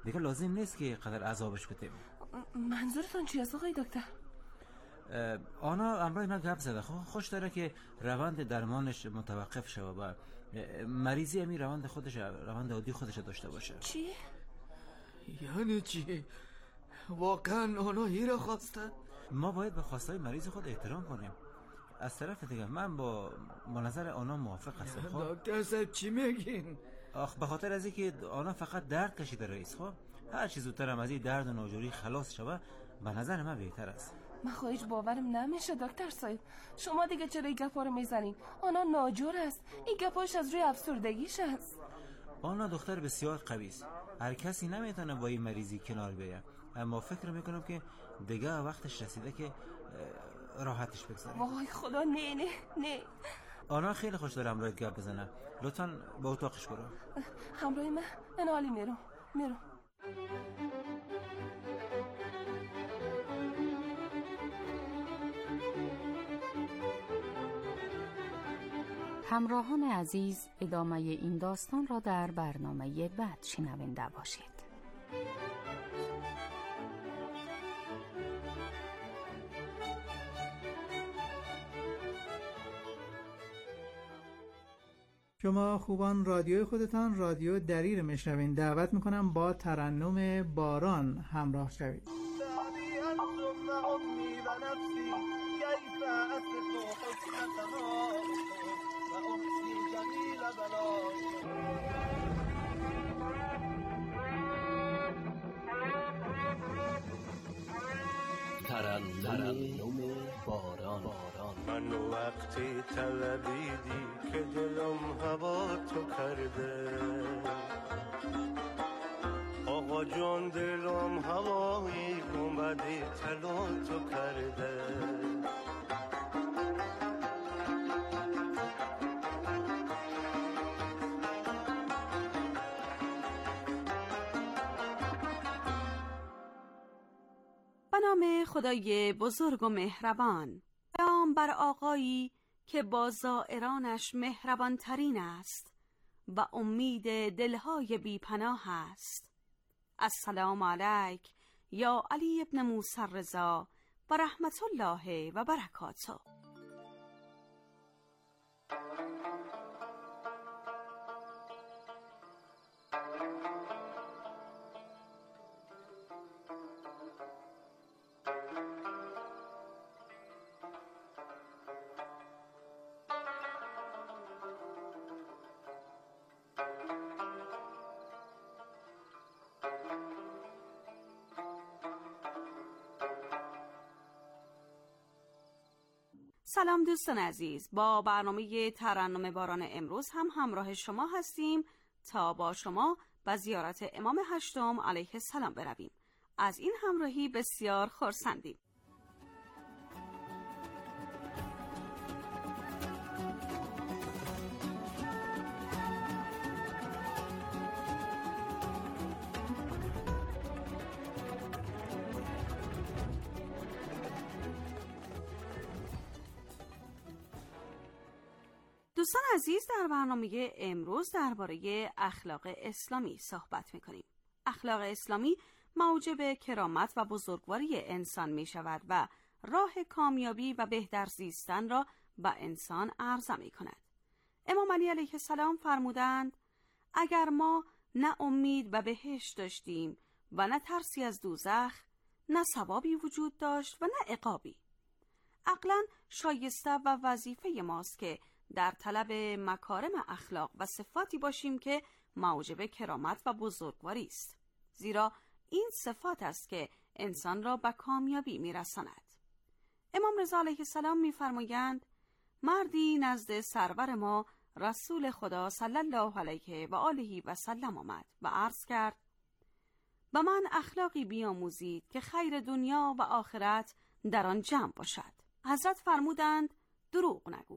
دیگه لازم نیست که قدر عذابش بدیم. منظورتون چی است آقای دکتر؟ آنا امروز اینا گپ زده، خوش داره که روند درمانش متوقف شه و مریضی همین روند عادی خودش داشته باشه. چی؟ یعنی چی؟ واقعا آنا هیره خواسته؟ ما باید به خواستهای مریض خود احترام کنیم. از طرف دیگه من با نظر آنا موافق هستم. دکتر صاحب چی میگین؟ به خاطر از اینکه آنا فقط درد کشیده رئیس. هر چیز زودتر از این درد و ناجوری خلاص شوه به نظر من بهتر است. من خواهیش باورم نمیشه دکتر صاحب. شما دیگه چرا این گپا رو میزنین؟ آنا ناجور است. این گپاش از روی افسردگیش است. آنا دختر بسیار قوی است. هر کسی نمیتونه با این مریضی کنار بیاید. اما فکر میکنم که دیگه وقتش رسیده که راحتش بگذاره. وای خدا نه. آنا خیلی خوش داره همراهت گپ بزنه. لطفاً به اتاقش برو. همراه من حالی میرم. همراهان عزیز، ادامه این داستان را در برنامه بعد شنونده باشید. شما خوبان رادیوی خودتان رادیو دریر میشنوین. دعوت میکنم با ترنم باران همراه شوید. ترنم باران. من وقتی طلبیدی که دلم هوا تو کرده، آقا جان دلم هوایی گنبدی طلا تو کرده. به نام خدای بزرگ و مهربان. سلام بر آقایی که با زائرانش مهربان ترین است و امید دلهای بی پناه است. السلام علیک یا علی ابن موسی الرضا و رحمت الله و برکاته. سلام دوستان عزیز، با برنامه ترنم باران امروز هم همراه شما هستیم تا با شما به زیارت امام هشتم علیه السلام برویم. از این همراهی بسیار خرسندیم. دوستان عزیز، در برنامه امروز درباره اخلاق اسلامی صحبت می‌کنیم. اخلاق اسلامی موجب کرامت و بزرگواری انسان می‌شود و راه کامیابی و بهتر زیستن را به انسان عرضه می‌کند. امام علی علیه السلام فرمودند: اگر ما نه امید به بهشت داشتیم و نه ترسی از دوزخ، نه ثوابی وجود داشت و نه عقابی. عقلاً شایسته و وظیفه ماست که در طلب مکارم اخلاق و صفاتی باشیم که موجب کرامت و بزرگواری است، زیرا این صفات است که انسان را به کامیابی میرساند. امام رضا علیه السلام میفرمایند: مردی نزد سرور ما رسول خدا صلی الله علیه و آله و سلم آمد و عرض کرد: به من اخلاقی بیاموزید که خیر دنیا و آخرت در آن جمع باشد. حضرت فرمودند: دروغ نگو.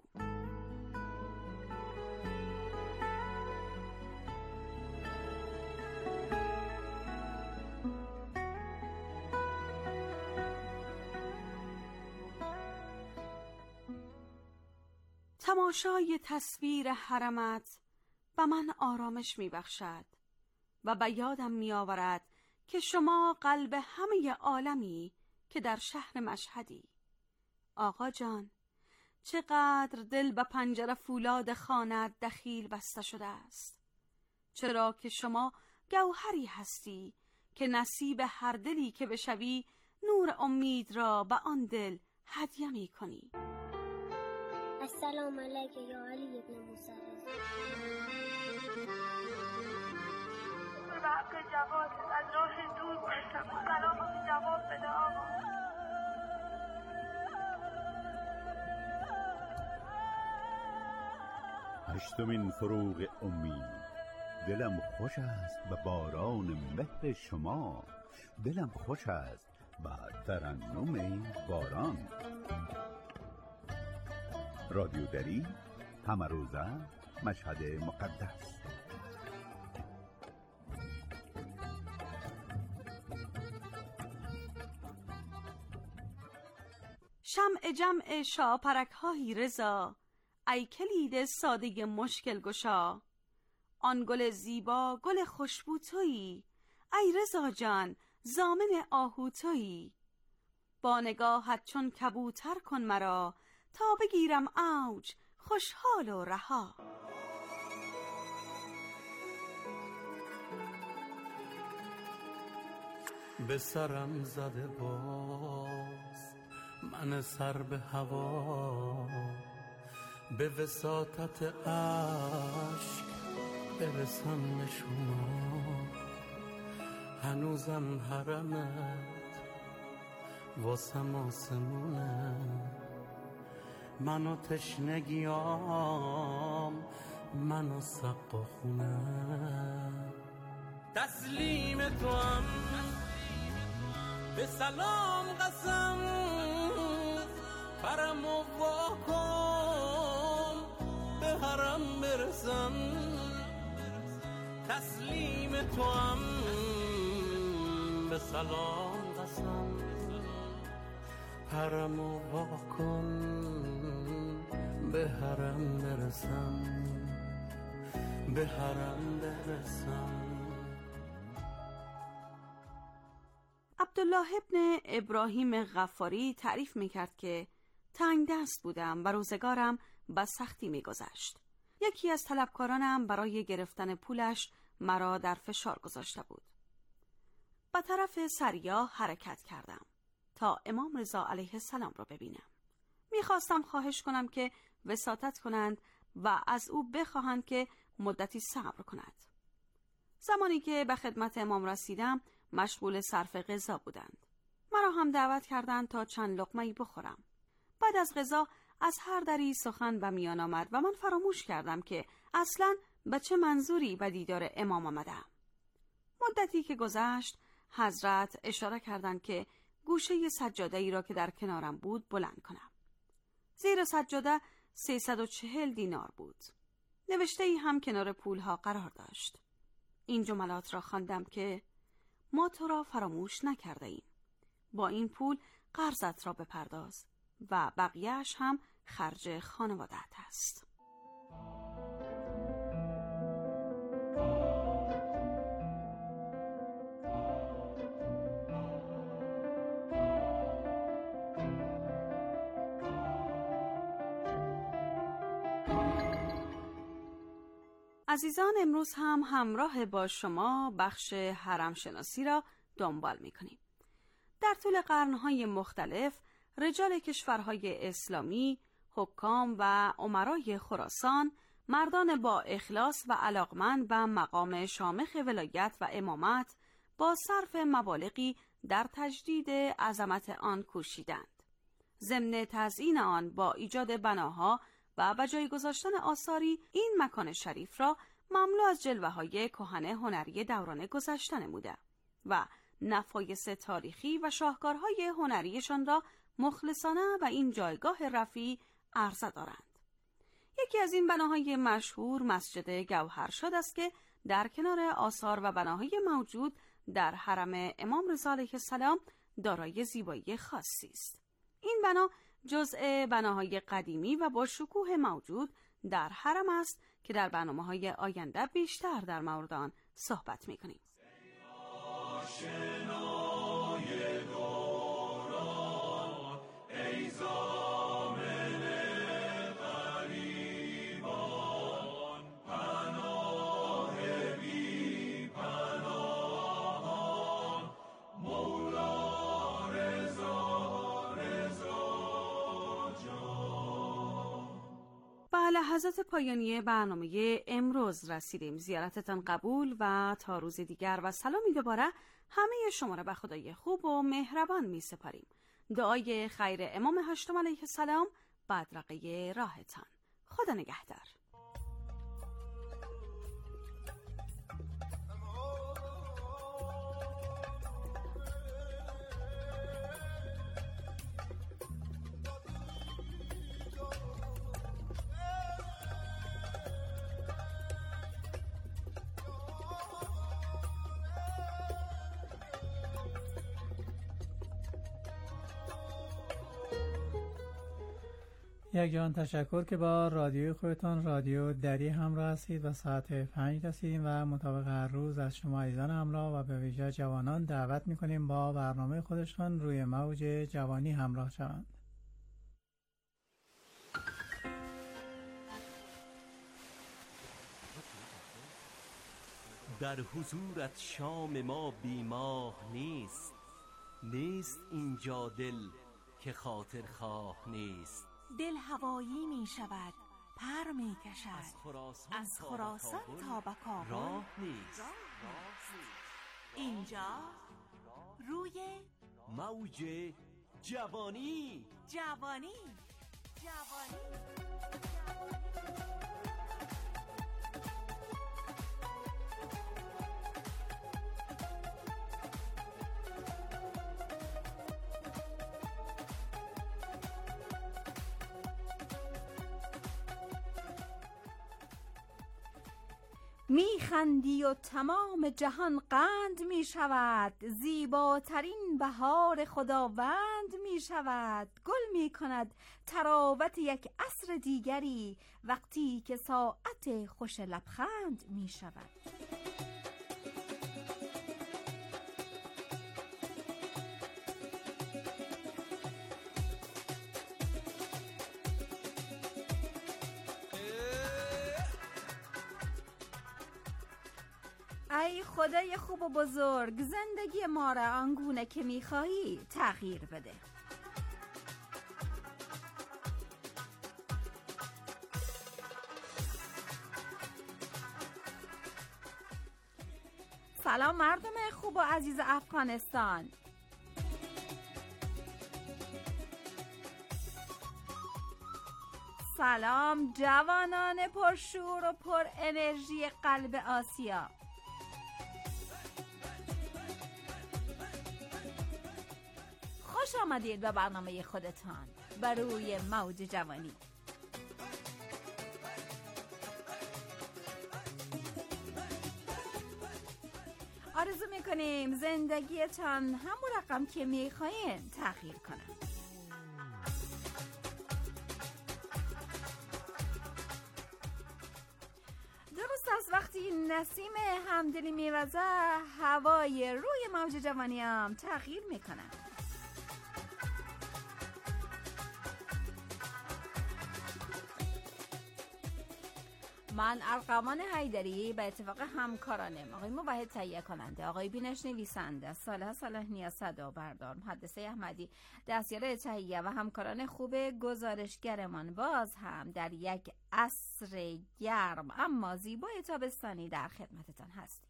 تماشای تصویر حرمت به من آرامش می بخشد و به یادم می آورد که شما قلب همه عالمی که در شهر مشهدی. آقا جان، چقدر دل به پنجره فولاد خانه‌ات دخیل بسته شده است، چرا که شما گوهری هستی که نصیب هر دلی که بشوی نور امید را به آن دل هدیه می کنی. السلام علیک یا علی ابن موسی. به حق جواد از راه دور باشم، سلام جواب بده آقا. هشتمین فروغ امید. دلم خوش است به باران مهر شما، دلم خوش است به ترنم باران. رادیو دری، همه روزه، مشهد مقدس. شمع جمع شاپرک هایی رضا، ای کلید ساده مشکل گشا. آن گل زیبا گل خوشبو تویی، ای رضا جان ضامن آهو تویی. با نگاهت چون کبوتر کن مرا، تا بگیرم اوج خوشحال و رها. به سرم زده باز من سر به هوا، به وساطت عشق برسم به شما. هنوزم حرمت واسم آسمونه، منو تشنگیام منو سقا خونه. تسلیم تو هم به سلام قسم، پرم و واکن به حرم برسم. تسلیم تو هم به سلام قسم، پرم و واکن به حرم برسم، به حرم برسم. عبدالله ابن ابراهیم غفاری تعریف میکرد که تنگ دست بودم و روزگارم به سختی میگذشت. یکی از طلبکارانم برای گرفتن پولش مرا در فشار گذاشته بود. به طرف سریا حرکت کردم تا امام رضا علیه السلام را ببینم. میخواستم خواهش کنم که وساطت کنند و از او بخواهند که مدتی صبر کند. زمانی که به خدمت امام رسیدم مشغول صرف غذا بودند. مرا هم دعوت کردند تا چند لقمه‌ای بخورم. بعد از غذا از هر دری سخن به میان آمد و من فراموش کردم که اصلاً به چه منظوری به دیدار امام آمدم. مدتی که گذشت حضرت اشاره کردند که گوشه سجاده‌ای را که در کنارم بود بلند کنم. زیر سجاده 340 دینار بود. نوشته‌ای هم کنار پولها قرار داشت. این جملات را خواندم که ما تو را فراموش نکرده ایم. با این پول قرضت را بپرداز و بقیه‌اش هم خرج خانواده‌ات است. عزیزان، امروز هم همراه با شما بخش حرم شناسی را دنبال می‌کنیم. در طول قرن‌های مختلف رجال کشورهای اسلامی، حکام و امرای خراسان، مردان با اخلاص و علاقمند به مقام شامخ ولایت و امامت با صرف مبالغی در تجدید عظمت آن کوشیدند. ضمن تزیین آن با ایجاد بناها و به جای گذاشتن آثاری، این مکان شریف را مملو از جلوه‌های کهن هنری دوران گذشته نموده و نفایس تاریخی و شاهکارهای هنریشان را مخلصانه و این جایگاه رفیع عرضه دارند. یکی از این بناهای مشهور مسجد گوهرشاد است که در کنار آثار و بناهای موجود در حرم امام رضا علیه السلام دارای زیبایی خاصی است. این بنا جزء بناهای قدیمی و با شکوه موجود در حرم است که در برنامه‌های آینده بیشتر در مورد آن صحبت می‌کنیم. لحظات پایانی برنامه امروز رسیدیم. زیارتتان قبول و تا روز دیگر و سلامی دوباره همه شما را به خدای خوب و مهربان می سپاریم. دعای خیر امام هشتم علیه السلام بدرقه راهتان. خدا نگهدار. یک جان تشکر که با رادیوی خودتان رادیو دری همراه هستید و ساعت 5 رسیدیم و مطابق هر روز از شما عزیزان همراه و به ویژه جوانان دعوت میکنیم با برنامه خودشان روی موج جوانی همراه شوند. در حضورت شام ما بیماه نیست، نیست اینجا دل که خاطر خواه نیست. دل هوایی می شود، پر می کشد، از خراسان تا به کابل راه نیست. اینجا روی موج جوانی. میخندی و تمام جهان قند می شود، زیباترین بهار خداوند می شود. گل می کند تراوت یک عصر دیگری، وقتی که ساعت خوش لبخند می شود. ای خدای خوب و بزرگ، زندگی ما را آنگونه که می‌خواهی تغییر بده. سلام مردم خوب و عزیز افغانستان. سلام جوانان پرشور و پر انرژی قلب آسیا. خوش آمدید به برنامه خودتان بر روی موج جوانی. آرزو میکنیم زندگیتان همون رقم که میخواین تغییر کنه. درست از وقتی نسیم همدلی میوزه هوای روی موج جوانی هم تغییر میکنه. من ارقامان حیدری به اتفاق همکارانم آقای موحد تهیه کننده، آقای بینش نویسنده، صالح نیاز صدا بردار، محدثه احمدی دستیار تهیه و همکاران خوب گزارشگرمان باز هم در یک عصر گرم اما زیبای تابستانی در خدمتتان هستیم.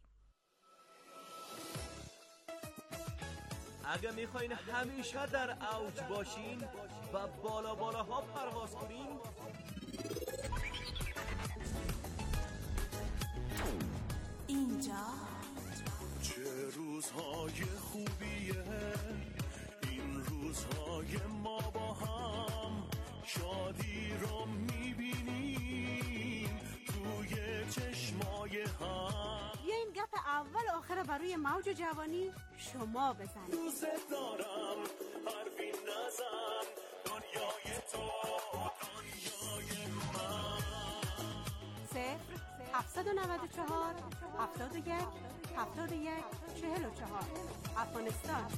اگه میخواین همیشه در اوج باشین و بالاها پرواز کنین، اینجا چه روزهای خوبیه این روزهای ما با هم، شادی رو میبینیم توی چشمای هم. بیا این گپ اول آخر برای موج جوانی شما بزنید. دوست دارم حرفی نزن، دنیای تو دنیای من. 0-794 71 71 44 افغانستان.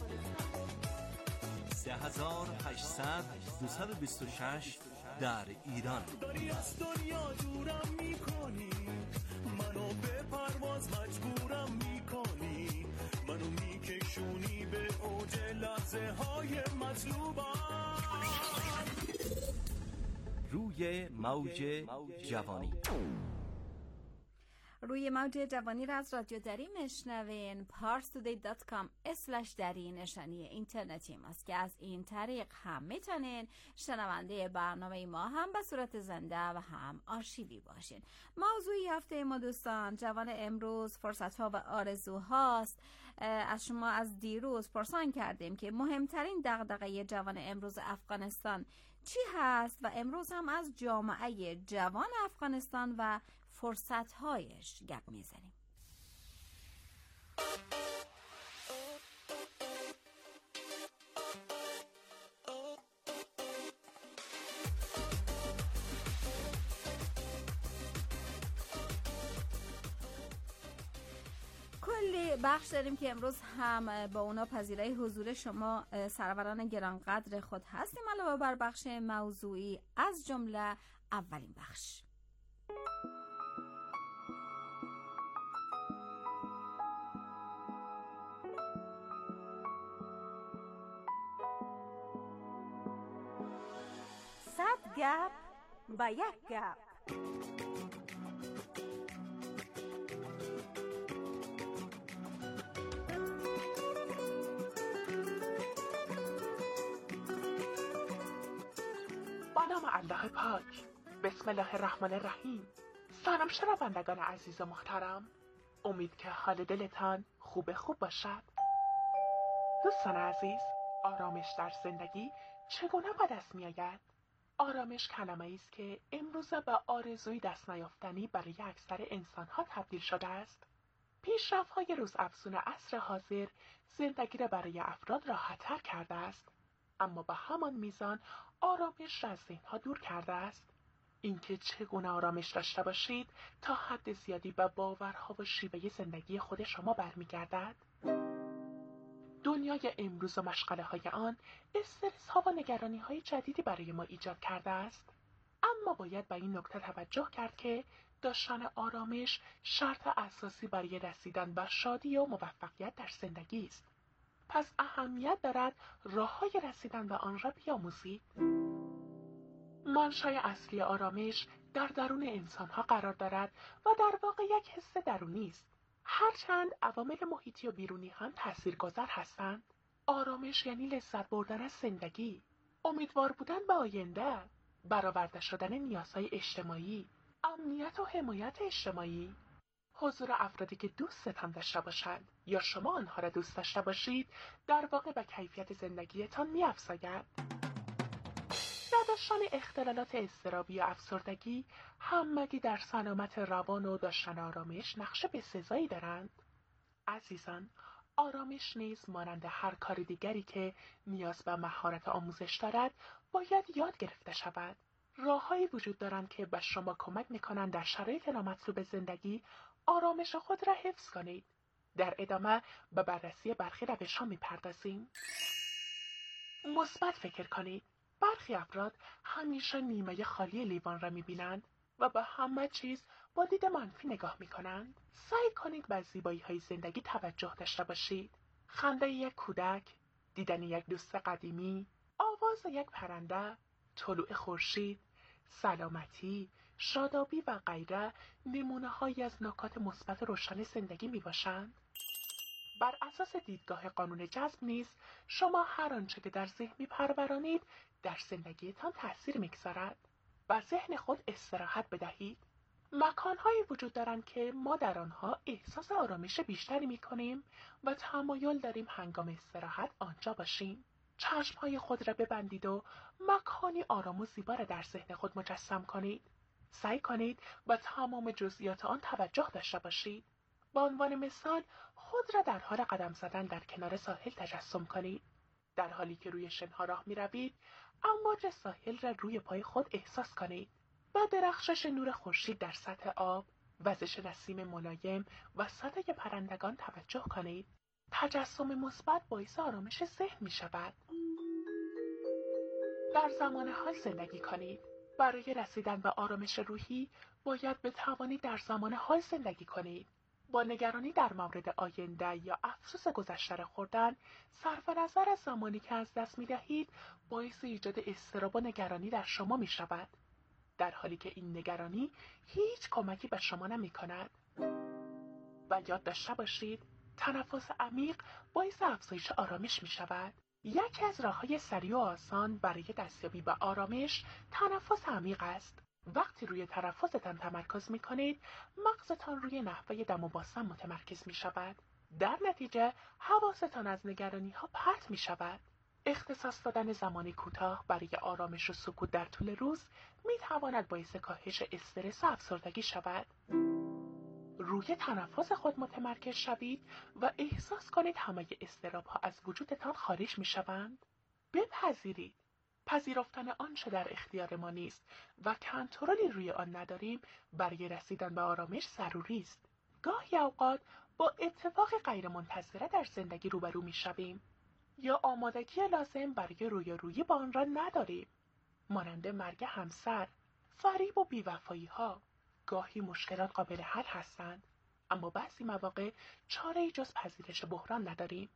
3800 226 در ایران. داری از دنیا دورم میکنی، منو به پرواز مجبورم میکنی، منو میکشونی به اوج لحظه های مطلوبم. روی موج جوانی. روی موج جوانی را از رادیو دری میشنوین. parstoday.com/دری نشانی اینترنتی ماست که از این طریق هم میتونین شنونده برنامه ما هم به صورت زنده و هم آرشیوی باشین. موضوعی هفته ما دوستان جوان امروز، فرصت‌ها و آرزوهاست. از شما از دیروز پرسان کردیم که مهمترین دغدغه جوان امروز افغانستان چی هست و امروز هم از جامعه جوان افغانستان و فرصت‌هایش گپ میزنیم. کلی بخش داریم که امروز هم با اونا پذیرای حضور شما سروران گرانقدر خود هستیم، علاوه بر بخش موضوعی، از جمله اولین بخش. صد گپ با یک گپ. با نام الله پاک، بسم الله الرحمن الرحیم. سلام شنوندگان عزیز و محترم، امید که حال دلتان خوب باشد. دوستان عزیز، آرامش در زندگی چگونه به دست می آید؟ آرامش کلمه‌ای است که امروزه به آرزوی دست نیافتنی برای اکثر انسان‌ها تبدیل شده است. پیشرفت‌های روزافزون عصر حاضر زندگی را برای افراد راحت‌تر کرده است، اما به همان میزان آرامش را از ذهن‌ها دور کرده است. اینکه چگونه آرامش داشته باشید تا حد زیادی به باورها و شیوه زندگی خود شما برمیگردد. دنیای امروز و مشغله‌های آن استرس‌ها و نگرانی‌های جدیدی برای ما ایجاد کرده است، اما باید به این نکته توجه کرد که داشتن آرامش شرط اساسی برای رسیدن به شادی و موفقیت در زندگی است. پس اهمیت دارد راه‌های رسیدن به آن را بیاموزید. منشأ اصلی آرامش در درون انسان‌ها قرار دارد و در واقع یک حس درونی است. هرچند عوامل محیطی و بیرونی هم تاثیرگذار هستند. آرامش یعنی لذت بردن از زندگی، امیدوار بودن به آینده، برآورده شدن نیازهای اجتماعی، امنیت و حمایت اجتماعی، حضور افرادی که دوستتان داشته باشند یا شما آنها را دوست داشته باشید در واقع به کیفیت زندگیتان می‌افزاید. نداشتن اختلالات اضطرابی یا افسردگی همگی در سلامت روان و داشتن آرامش نقش بسزایی دارند. عزیزان، آرامش نیز مانند هر کار دیگری که نیاز به مهارت آموزش دارد باید یاد گرفته شود. راههایی وجود دارند که به شما کمک می‌کنند در شرایط نامطلوب زندگی آرامش خود را حفظ کنید. در ادامه به بررسی برخی روش‌ها می‌پردازیم. مثبت فکر کنید. برخی افراد همیشه نیمه خالی لیوان را می‌بینند و به همه چیز با دید منفی نگاه می‌کنند. سعی کنید به زیبایی‌های زندگی توجه داشته باشید. خنده یک کودک، دیدن یک دوست قدیمی، آواز یک پرنده، طلوع خورشید، سلامتی، شادابی و غیره نمونه‌هایی از نکات مثبت روشن زندگی میباشند. بر اساس دیدگاه قانون جذب نیز شما هر آنچه که در ذهن میپرورانید در زندگیتان تأثیر میگذارد. و ذهن خود استراحت بدهید. مکان‌هایی وجود دارند که ما در آنها احساس آرامش بیشتری می‌کنیم و تمایل داریم هنگام استراحت آنجا باشیم. چشم‌های خود را ببندید و مکانی آرام و زیبا را در ذهن خود مجسم کنید. سعی کنید به تمام جزئیات آن توجه داشته باشید. به عنوان مثال خود را در حال قدم زدن در کنار ساحل تجسم کنید. در حالی که روی شنها راه می‌روید، امواج ساحل را روی پای خود احساس کنید. و درخشش نور خورشید در سطح آب، وزش نسیم ملایم و صدای پرندگان توجه کنید. تجسم مثبت باعث آرامش ذهن می شود. در زمان حال زندگی کنید. برای رسیدن به آرامش روحی باید بتوانید در زمان حال زندگی کنید. با نگرانی در مورد آینده یا افسوس گذشته را خوردن، صرف نظر از زمانی که از دست می دهید باعث ایجاد اضطراب و نگرانی در شما می شود. در حالی که این نگرانی هیچ کمکی به شما نمی کند. و یاد داشته باشید تنفس عمیق باعث افزایش آرامش می شود. یکی از راه‌های سریع و آسان برای دستیابی به آرامش تنفس عمیق است. وقتی روی تنفستان تمرکز می کنید، مغزتان روی نحوه دم و بستن متمرکز می شود. در نتیجه حواستان از نگرانی ها پرت می شود. اختصاص دادن زمانی کوتاه برای آرامش و سکوت در طول روز می تواند باعث کاهش استرس و افسردگی شود. روی تنفس خود متمرکز شوید و احساس کنید همه اضطراب ها از وجودتان خارج می شوند. بپذیرید. پذیرفتن آنچه در اختیار ما نیست و کنترلی روی آن نداریم برای رسیدن به آرامش ضروری است. گاهی اوقات با اتفاق غیرمنتظره در زندگی روبرو می شویم یا آمادگی لازم برای رویارویی با آن را نداریم، مانند مرگ همسر، فریب و بیوفایی ها. گاهی مشکلات قابل حل هستند، اما بعضی مواقع چاره‌ای جز پذیرش بحران نداریم.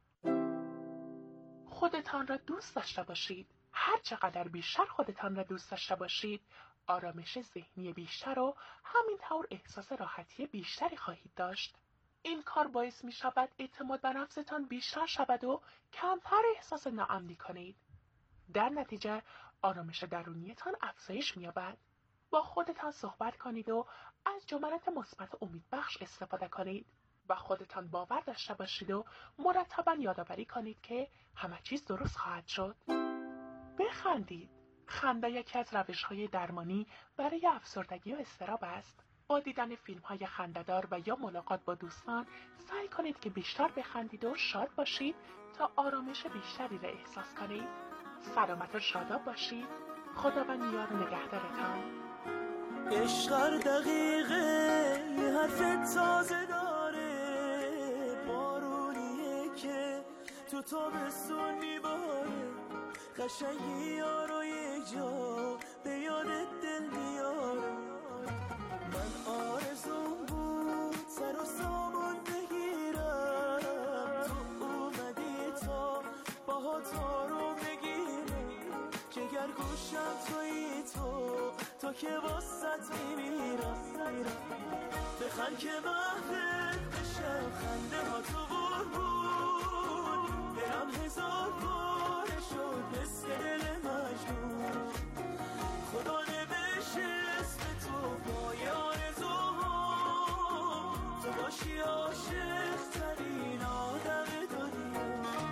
خودتان را دوست داشته باشید. هر چقدر بیشتر خودتان را دوست داشته باشید، آرامش ذهنی بیشتر و همینطور احساس راحتی بیشتری خواهید داشت. این کار باعث می شود اعتماد به نفستان بیشتر شود و کمتر احساس ناامنی کنید. در نتیجه آرامش درونیتان افزایش می یابد. با خودتان صحبت کنید و از جملات مثبت و امیدبخش استفاده کنید و خودتان باور داشته باشید و مرتباً یادآوری کنید که همه چیز درست خواهد شد. بخندید. خنده یکی از روش‌های درمانی برای افسردگی و اضطراب است. با دیدن فیلم‌های خنده‌دار و یا ملاقات با دوستان سعی کنید که بیشتر بخندید و شاد باشید تا آرامش بیشتری را احساس کنید. سلامت و شاداب باشید. خداوند یار و نگهدارتان. عشق هر دقیقه یه حرف تازه داره، بارونیه که تو تابستون میباره، قشنگی یارو یک جا به یادت دل میاره. من آرزوم بود سر و سامان بگیرم، تو اومدی تا باهات رو بگیرم، جگر گوشم تویی تو که واسط میمیرم. بخند که محفل بشم، خنده ها تو بود، دلم هزار باره شد مثل دل مجنون. خدا نوشت اسم تو پای آرزوها، تو باشی عاشق ترین آدم دنیا.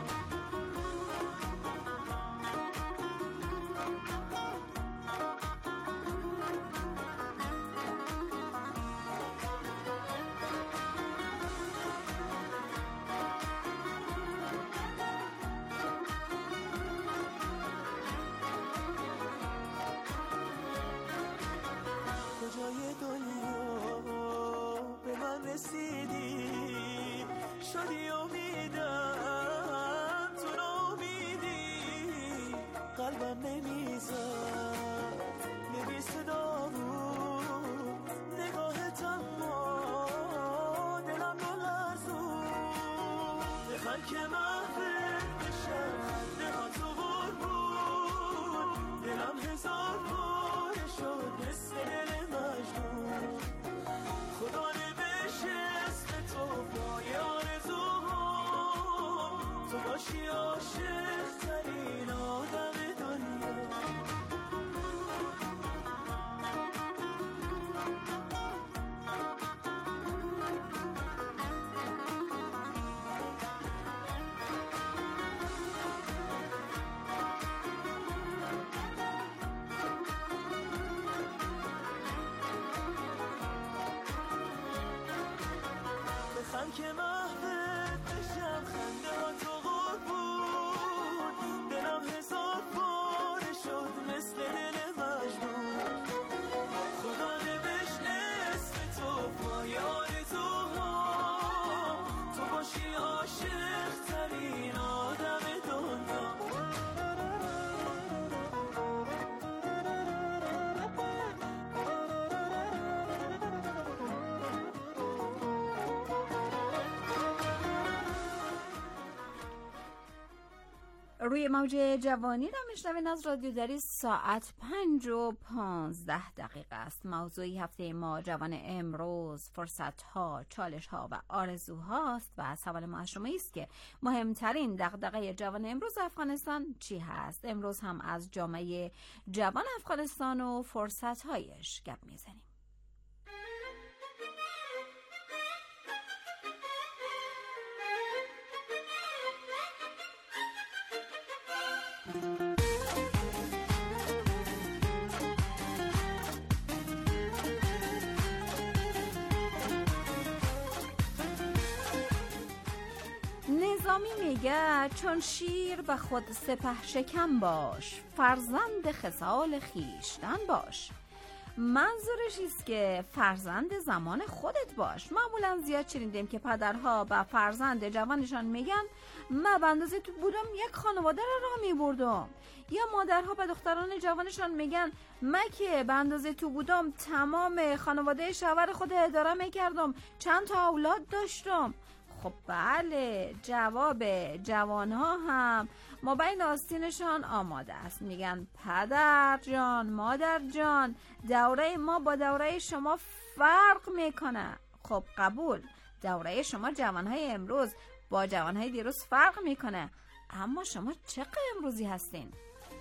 کجای دنیا به من رسیدی، شدی امیدم تو نامیدی، قلبم نمیزد یه بی صدا بود، نگاهتم ما دلم رو لرزون. بخند که محفل بشم، خنده ها تو بود، دلم هزار باره شد مثل دل مجنون. خدا نوشت اسم تو پای آرزوها، تو باشی عاشق ترین آدم دنیا. بخند که محفل بشم، خنده ها تو بود، دلم هزار باره شد مثل دل مجنون. خدا نوشت اسم تو پای آرزوها، تو باشی عاشق ترین آدم دنیا. روی موج جوانی را میشنوین از رادیو دری. ساعت 5:15 است. موضوعی هفته ما جوان امروز، فرصت‌ها، چالش‌ها و آرزوهاست و سوال ما از شما است که مهمترین دغدغه جوان امروز افغانستان چی هست؟ امروز هم از جامعه جوان افغانستان و فرصت‌هایش گپ میزنیم. نظامی میگه چون شیر به خود سپه شکم باش، فرزند خصال خیشتن باش. منظورش است که فرزند زمان خودت باش. معمولا زیاد شنیدیم که پدرها به فرزند جوانشان میگن من به اندازه تو بودم یک خانواده را میبردم، یا مادرها به دختران جوانشان میگن من که به اندازه تو بودم تمام خانواده شوهر خود اداره میکردم، چند تا اولاد داشتم. خب بله، جواب جوانها هم ما بین آستینشان آماده است. میگن پدر جان، مادر جان، دوره ما با دوره شما فرق میکنه. خب قبول، دوره شما جوانهای امروز با جوانهای دیروز فرق میکنه، اما شما چقدر امروزی هستین؟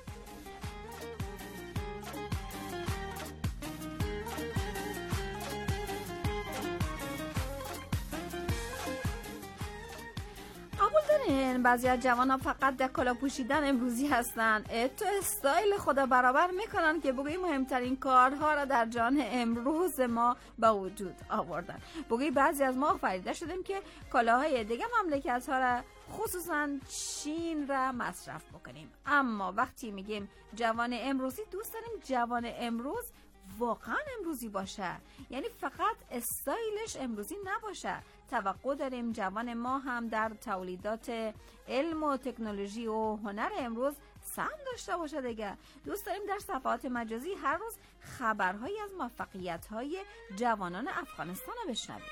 بعضی از جوان ها فقط در کلا پوشیدن امروزی هستن. تو استایل خدا برابر میکنن که بگویی مهمترین کارها را در جان امروز ما به وجود آوردن. بگویی بعضی از ما فریده شدیم که کالاهای دیگه مملکت ها را خصوصا چین را مصرف بکنیم. اما وقتی میگیم جوان امروزی، دوست داریم جوان امروز واقعا امروزی باشه، یعنی فقط استایلش امروزی نباشه. توقع داریم جوان ما هم در تولیدات علم و تکنولوژی و هنر امروز سهم داشته باشه دیگه. دوست داریم در صفحات مجازی هر روز خبرهایی از موفقیت‌های جوانان افغانستان رو بشنویم.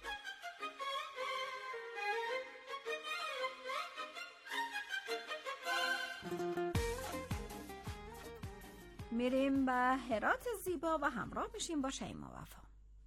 میریم به هرات زیبا و همراه بشیم با شیما وفا.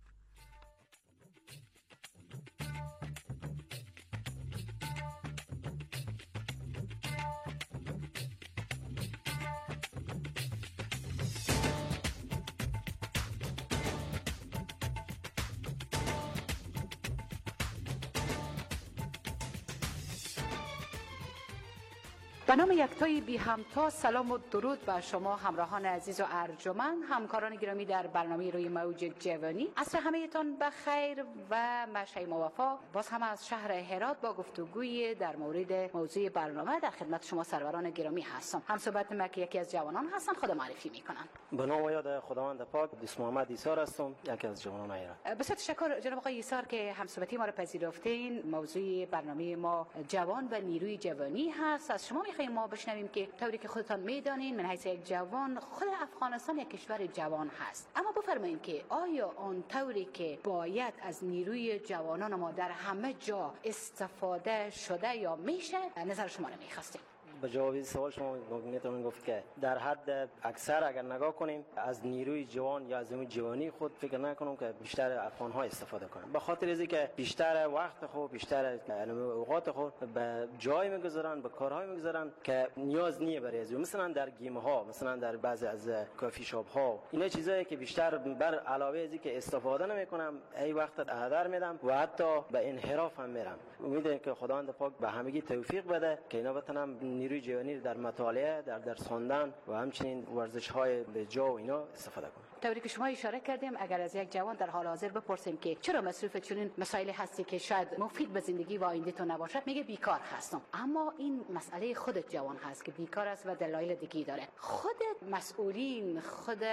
به نام یکتای بی همتا سلام و درود به شما همراهان عزیز و ارجمند، همکاران گرامی در برنامه روی موج جوانی. عصر همه‌تان بخیر و من شیما وفا باز هم از شهر هرات با گفتگوی در مورد موضوع برنامه در خدمت شما سروران گرامی هستم. هم صحبت ما که یکی از جوانان هستن، خود معرفی میکنن. به نام یاد خداوند پاک، دوست محمد ایثار هستم، یکی از جوانان هرات. بسیار تشکر جناب آقای ایثار که همصحبتی ما را پذیرفتین. موضوع برنامه ما جوان و نیروی جوانی هست. از شما ما بشنویم که طوری که خودتان میدانین من حیث یک جوان، خود افغانستان یک کشور جوان هست، اما بفرمایید که آیا آن طوری که باید از نیروی جوانان ما در همه جا استفاده شده یا میشه؟ نظر شما رو میخواستیم. به جواب این سوال شما میتونم گفت که در حد اکثر اگر نگاه کنیم از نیروی جوان یا از جوانی خود فکر نکنم که بیشتر افغان ها استفاده کنند، به خاطر از اینکه بیشتر وقت خود، بیشتر اوقات خود به جای میگذارن، به کارهای میگذارن که نیاز نیه برای از، مثلا در گیم ها، مثلا در بعضی از کافی شاپ ها، اینا چیزایی که بیشتر بر علاوه از اینکه استفاده نمیکنم ای وقت هدر میدم و حتی به انحراف هم میرم. امیدوارم که خداوند پاک به همگی توفیق بده که اینا بتونم نیروی جوانی در مطالعه، در درس خواندن و همچنین ورزش‌های به جا و اینا استفاده کنم. طوری که شما اشاره کردیم، اگر از یک جوان در حال حاضر بپرسیم که چرا مصروف چنین مسائلی هستی که شاید مفید به زندگی و آینده تو نباشه، میگه بیکار هستم. اما این مسئله خودت جوان هست که بیکار است و دلایل دیگه داره. خودت مسئولین، خود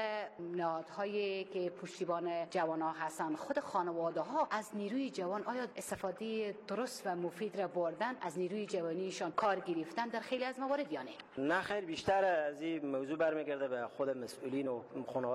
نهادهایی که پشتیبان جوان‌ها هستن، خود خانواده‌ها از نیروی جوان آیا استفاده درست و مفید را بردن، از نیروی جوانیشان کار گرفتن در خیلی از موارد یا نه؟ نه خیر، بیشتر از این موضوع برمیگرده به خود مسئولین و خانواده‌ها اینا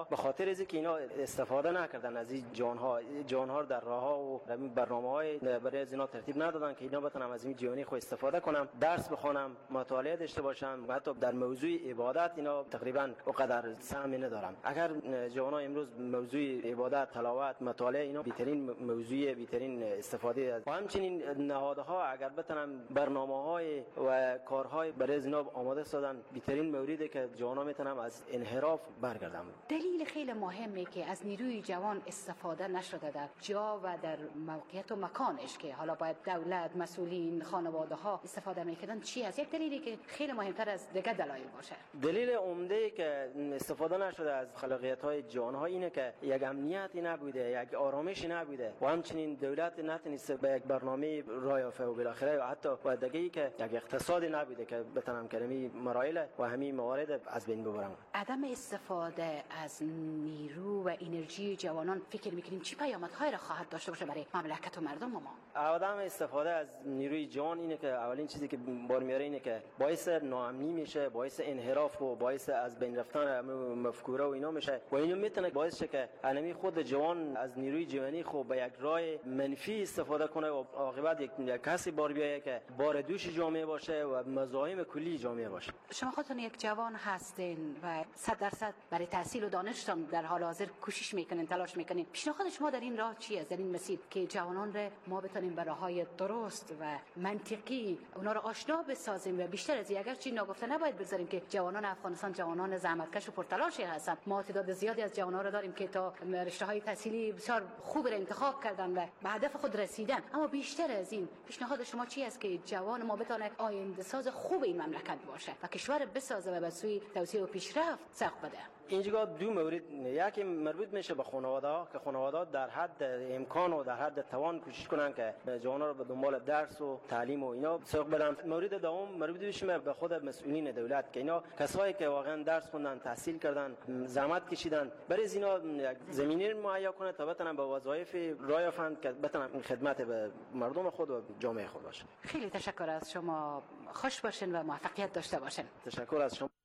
به خاطر از اینکه اینا استفاده نکردن از این جانها در راهها و برنامه‌های برای از اینا ترتیب ندادن که اینا بتونم از این جوانی خود استفاده کنم، درس بخونم، مطالعه داشته باشم. حتی در موضوع عبادت اینا تقریبا اونقدر سهمی ندارم. اگر جوانان امروز موضوع عبادت، تلاوت، مطالعه اینا بهترین موضوع، بهترین استفاده است. و همچنین نهادها اگر بتونن برنامه‌های و کارهای برای از اینا آماده سازن، بهترین موردی که جوانان میتونن از انحراف برگردن. دلیل خیلی مهمی که از نیروی جوان استفاده نشده در جا و در موقعیت و مکانش که حالا باید دولت، مسئولین، خانواده ها استفاده میکردن چی است؟ یک دلیلی که خیلی مهمتر از دیگر دلایل باشه. دلیل عمده که استفاده نشده از خلاقیت های جوانها اینه که یک امنیتی نبوده، یک آرامشی نبوده و همچنین دولت نتونسته به یک برنامه راه یافته و بالاخره حتی دیگه‌ای که یک اقتصادی نبوده که بتونم کلمه مراحل و همین موارد از بین ببرم. عدم استفاده از نیرو و انرژی جوانان فکر میکنیم چی پیامدهایی را خواهد داشته باشه برای مملکت و مردم ما؟ عدم استفاده از نیروی جوان اینه که اولین چیزی که بار میاره اینه که باعث ناامنی میشه، باعث انحراف و باعث از بین رفتن مفکوره و اینا میشه و اینو میتونه باعث شه که انمی خود جوان از نیروی جوانی خود به یک راه منفی استفاده کنه و عاقبت یک کسی بار بیایه که بار دوش جامعه باشه و مزاحم کلی جامعه باشه. شما خودتون یک جوان هستین و 100% برای تحصیل و دانشتان در حال حاضر کوشش میکنین، تلاش میکنین. پیشنهاد شما در این راه چیه؟ در این مسیر که جوانان را ما بتونیم به راههای درست و منطقی اونا رو آشنا بسازیم و بیشتر از اگر چی نگفته نباید بذاریم که جوانان افغانستان جوانان زحمتکش و پرتلاشی هستن. ما تعداد زیادی از جوانان رو داریم که تا رشته‌های تحصیلی بسیار خوب را انتخاب کردن و به هدف خود رسیدن. اما بیشتر از این پیشنهاد شما چی است که جوان ما بتونه آینده ساز خوب این مملکت باشه و کشور بسازه و به سوی توسعه و پیشرفت ساق بده؟ اینجا دو مورد، یکی مربوط میشه به خانواده‌ها که خانواده‌ها در حد امکان و در حد توان کوشش کنن که جوانان رو به دنبال درس و تعلیم و اینا سوق بدن. مورد دوم مربوط میشه به خود مسئولین دولت که اینا کسایی که واقعا درس خوندن، تحصیل کردن، زحمت کشیدن، برای اینا زمینه مهیا کنه تا بتونن به وظایف راه یافتن که بتونن خدمت به مردم خود و جامعه خود باشن. خیلی تشکر از شما. خوش باشین و موفقیت داشته باشین. تشکر از شما.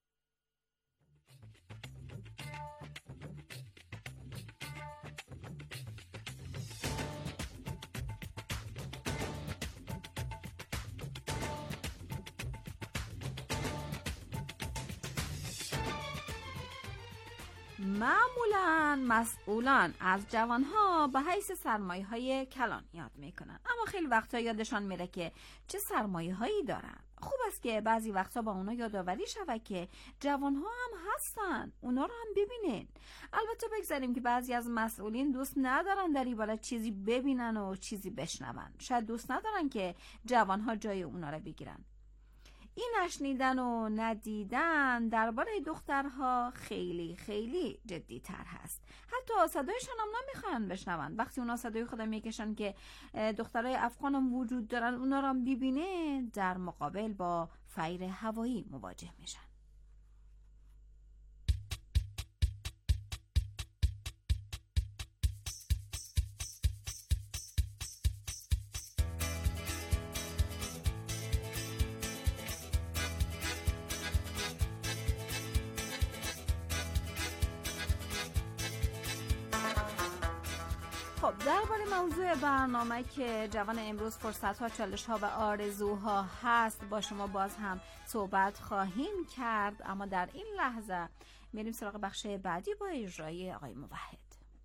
معمولاً مسئولان از جوانها به حیث سرمایه‌های کلان یاد میکنن، اما خیلی وقتا یادشان میره که چه سرمایه‌هایی دارن. خوب است که بعضی وقتا با اونا یادآوری شود که جوانها هم هستن، اونا رو هم ببینین. البته بگذاریم که بعضی از مسئولین دوست ندارن در این باره چیزی ببینن و چیزی بشنون. شاید دوست ندارن که جوانها جای اونا رو بگیرن. این نشنیدن و ندیدن درباره دخترها خیلی خیلی جدی تر هست. حتی صدایشان هم نمیخوان بشنون. وقتی اونا صدای خودم میکشن که دخترای افغان هم وجود دارن، اونا رو هم ببینه، در مقابل با فیر هوایی مواجه میشن. خب درباره موضوع برنامه که جوان امروز فرصت‌ها، چالش‌ها و آرزوها هست با شما باز هم صحبت خواهیم کرد، اما در این لحظه میریم سراغ بخش بعدی با اجرای آقای موحد.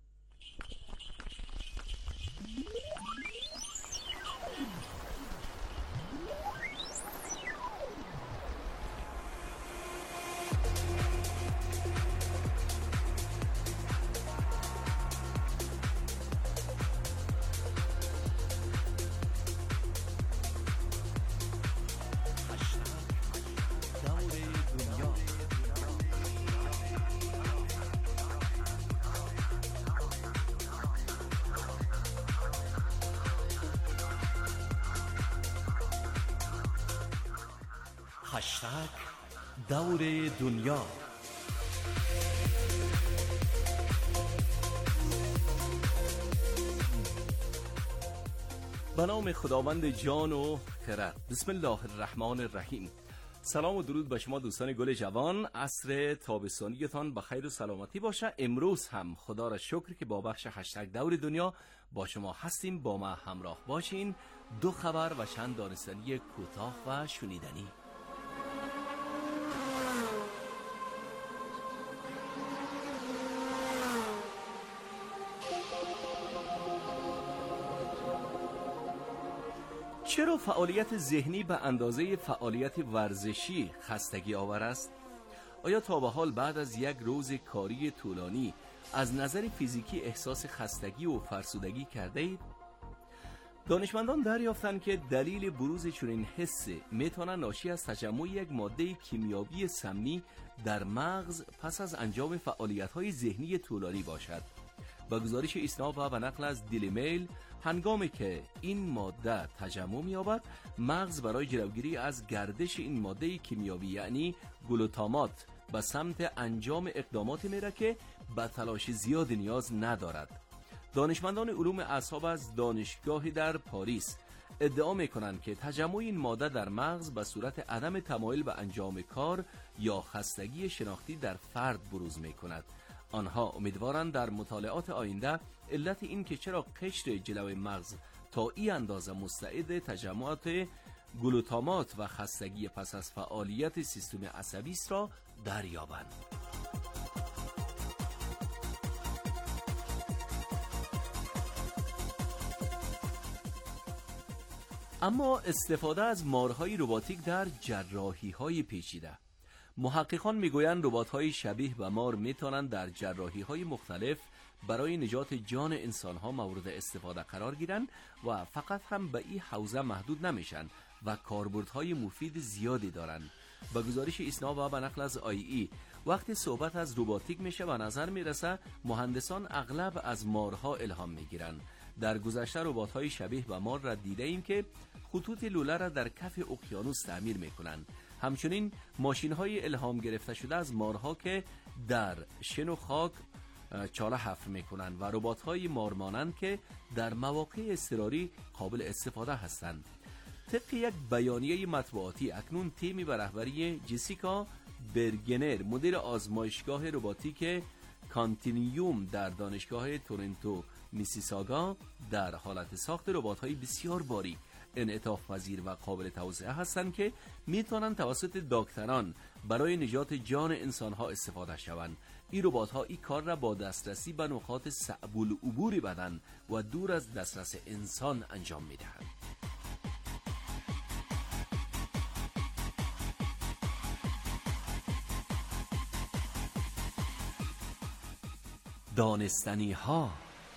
هشتگ دور دنیا. به نام خداوند جان و خرد. بسم الله الرحمن الرحیم. سلام و درود به شما دوستان گل جوان. عصر تابستانیتان به خیر و سلامتی باشه. امروز هم خدا را شکر که با بخش هشتگ دور دنیا با شما هستیم. با ما همراه باشین. 2 خبر و چند دانستنی کوتاه و شنیدنی. چرا فعالیت ذهنی به اندازه فعالیت ورزشی خستگی آور است؟ آیا تا به حال بعد از یک روز کاری طولانی از نظر فیزیکی احساس خستگی و فرسودگی کرده اید؟ دانشمندان دریافتند که دلیل بروز چنین حسی میتواند ناشی از تجمع یک ماده کیمیایی سمی در مغز پس از انجام فعالیت‌های ذهنی طولانی باشد. با گزارش ایسنا و نقل از دیلی میل، هنگامی که این ماده تجمع می‌یابد، مغز برای جلوگیری از گردش این ماده کیمیایی یعنی گلوتامات به سمت انجام اقداماتی میره که به تلاش زیاد نیاز ندارد. دانشمندان علوم اعصاب از دانشگاهی در پاریس ادعا میکنند که تجمع این ماده در مغز به صورت عدم تمایل به انجام کار یا خستگی شناختی در فرد بروز میکند. آنها امیدوارند در مطالعات آینده علت این که چرا قشر جلوی مغز تا این اندازه مستعد تجمعات گلوتامات و خستگی پس از فعالیت سیستم عصبی است را دریابند. اما استفاده از مارهای رباتیک در جراحی‌های پیچیده. محققان میگویند ربات‌های شبیه به مار میتوانند در جراحی‌های مختلف برای نجات جان انسان‌ها مورد استفاده قرار گیرند و فقط هم به این حوزه محدود نمیشن و کاربردهای مفید زیادی دارند. با گزارش ایسنا و به نقل از IE، وقتی صحبت از رباتیک میشه به نظر میرسه مهندسان اغلب از مارها الهام میگیرند. در گذشته ربات‌های شبیه به مار را دیده ایم که خطوط لوله را در کف اقیانوس تعمیر میکنند. همچنین ماشین‌های الهام گرفته شده از مارها که در شن و خاک چاله حفر میکنند و ربات‌های مارمانند که در مواقع اضطراری قابل استفاده هستند. طبق یک بیانیه مطبوعاتی، اکنون تیمی به رهبری جسیکا برگنر، مدیر آزمایشگاه رباتیک کانتینیوم در دانشگاه تورنتو میسیساگا، در حالت ساخت ربات‌های بسیار باریک، انعطاف پذیر و قابل توسعه هستند که میتوانند توسط دکتران برای نجات جان انسانها استفاده شوند. این ربات‌ها این کار را با دسترسی به نقاط صعب العبور بدن و دور از دسترس انسان انجام میدهند. دانستنی ها.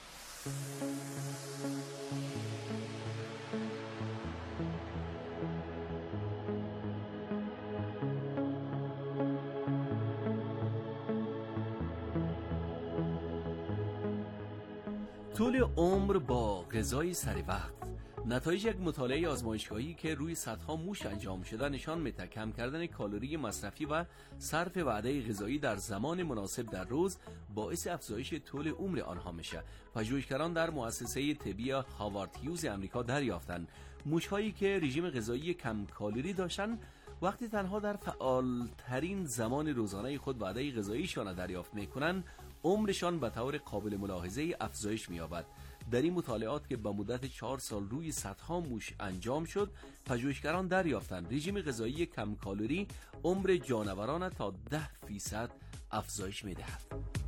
طول عمر با غذای سر وقت. نتایج یک مطالعه آزمایشگاهی که روی صدها موش انجام شده نشان میده کم کردن کالری مصرفی و صرف وعده غذایی در زمان مناسب در روز باعث افزایش طول عمر آنها میشه. پژوهشگران در مؤسسه طبی هاوارد هیوز آمریکا دریافتند موش‌هایی که رژیم غذایی کم کالری داشتند وقتی تنها در فعالترین زمان روزانه خود وعده غذاییشان دریافت میکنند عمرشان به طور قابل ملاحظه افزایش می‌یابد. در این مطالعات که به مدت 4 سال روی صدها موش انجام شد، پژوهشگران دریافتند رژیم غذایی کم کالری عمر جانوران تا 10% افزایش می‌دهد.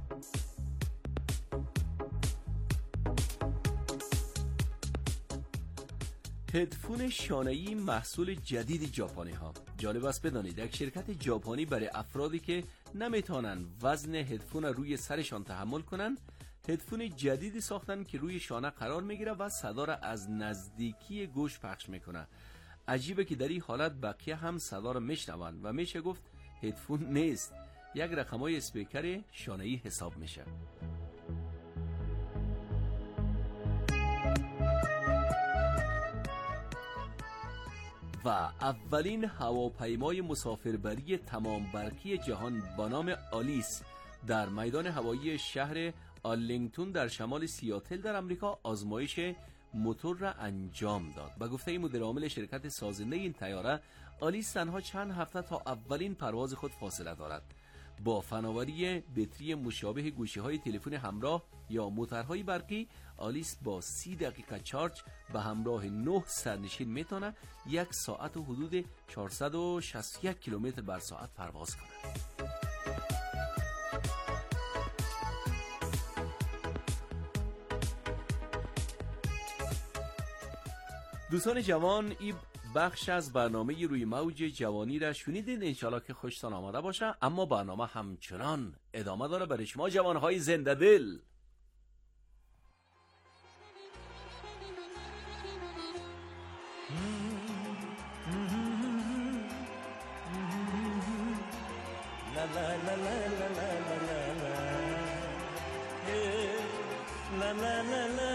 هدفون شانه‌ای محصول جدید ژاپنی ها. جالب است بدانید یک شرکت ژاپنی برای افرادی که نمیتونن وزن هدفون روی سرشان تحمل کنن هدفون جدیدی ساختن که روی شانه قرار میگیره و صدا را از نزدیکی گوش پخش میکنه. عجیبه که در این حالت بقیه هم صدا را میشنون و میشه گفت هدفون نیست، یک رقمای اسپیکر شانه‌ای حساب میشه. و اولین هواپیمای مسافربری تمام برقی جهان با نام آلیس در میدان هوایی شهر آرلینگتون در شمال سیاتل در آمریکا آزمایش موتور را انجام داد. به گفته مدیر عامل شرکت سازنده این طیاره آلیس تنها چند هفته تا اولین پرواز خود فاصله دارد. با فناوری بطری مشابه گوشی‌های تلفن همراه یا موتورهای برقی، آلیس با 30 دقیقه چارج به همراه 9 سرنشین میتونه 1 ساعت و حدود 461 کیلومتر بر ساعت پرواز کنه. دوستان جوان، این بخش از برنامه روی موج جوانی را شنیدین. انشالله که خوشتان آمده باشه. اما برنامه همچنان ادامه داره برای شما جوانهای زنده دل. La la la la la la la la la la la la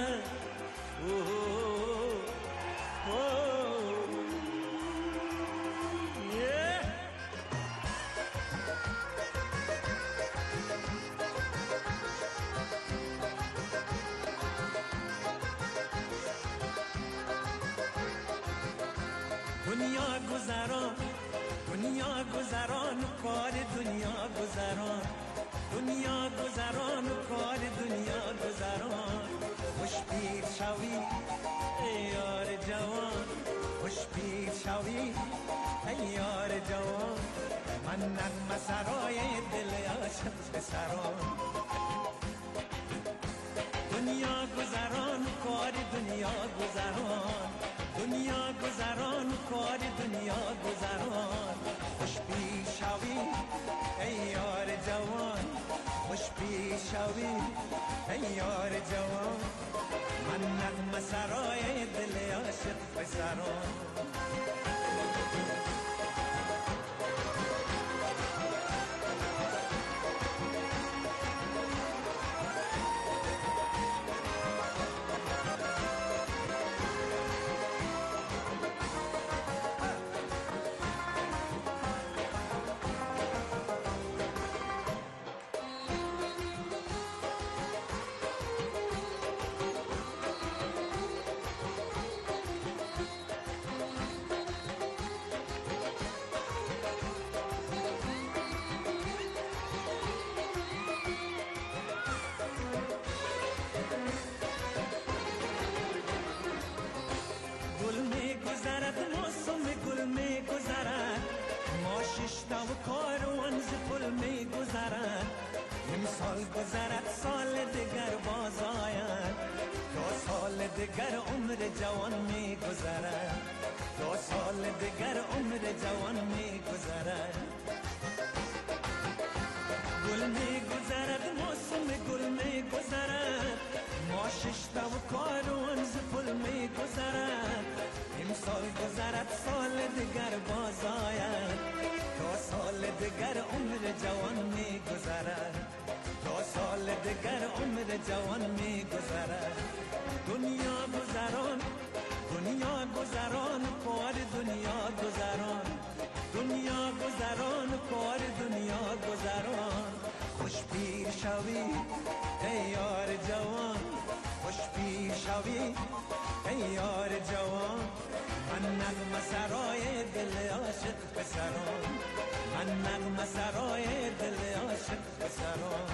دنیا گذران، دنیا گذران، کار دنیا گذران، دنیا گذران، کار دنیا گذران. خوش پیر شوی ای یار جوان، خوش پیر شوی ای یار جوان. من نغمه سرای دل عاشق پسران. دنیا گذران، کار دنیا گذران، دنیا گذران، کار دنیا گذران. خوش پیر شوی ای یار جوان، خوش پیر شوی ای یار جوان. من نغمه سرای دل عاشق پسران. سال گذرد سال دیگر باز آید، دو سال دیگر عمر جوان می گذرد، دو سال دیگر عمر جوان می گذرد. گل می گذرد موسم گل می گذرد، ما ششتا و کاروان ز پل می گذرد. امسال گذرد سال دیگر باز آید، دو سال دیگر عمر جوان می گذرد، دو سال دیگر عمر جوان می گذرد. دنیا گذران، دنیا گذران، کار دنیا گذران، دنیا گذران، کار دنیا گذران. خوش پیر شوی ای یار جوان، خوش پیر شوی ای یار جوان. من نغمه سرای دل عاشق پسران، من نغمه سرای دل عاشق پسران.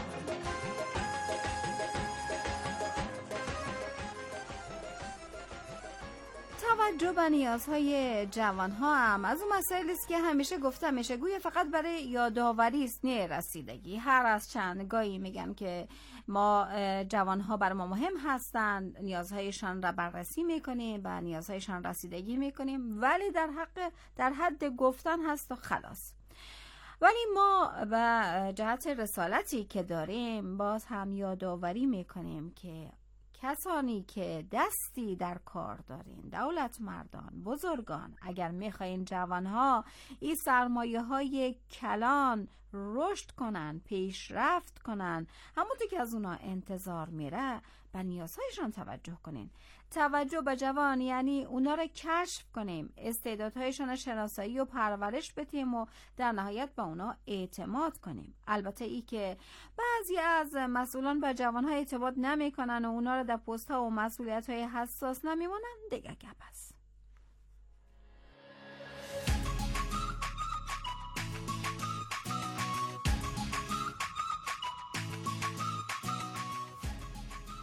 توجه به نیازهای جوانها هم از اون مسائلی است که همیشه گفتم میشه، گویا فقط برای یادآوری است نه رسیدگی. هر از چند گاهی میگم که ما جوانها بر ما مهم هستند، نیازهایشان را بررسی میکنیم، به نیازهایشان رسیدگی میکنیم، ولی در حد گفتن هست و خلاص. ولی ما به جهت رسالتی که داریم باز هم یادآوری میکنیم که کسانی که دستی در کار دارین، دولت مردان، بزرگان، اگر میخواین جوانها این سرمایه های کلان رشد کنن، پیشرفت کنن، همونطور که از اونا انتظار میره، به نیازهایشان توجه کنین. توجه به جوان یعنی اونا رو کشف کنیم، استعدادهایشان رو شناسایی و پرورش بدیم و در نهایت به اونا اعتماد کنیم. البته ای که بعضی از مسئولان به جوانها اعتماد نمی کنن و اونا رو در پست ها و مسئولیت های حساس نمیمونن، دیگه گپ است.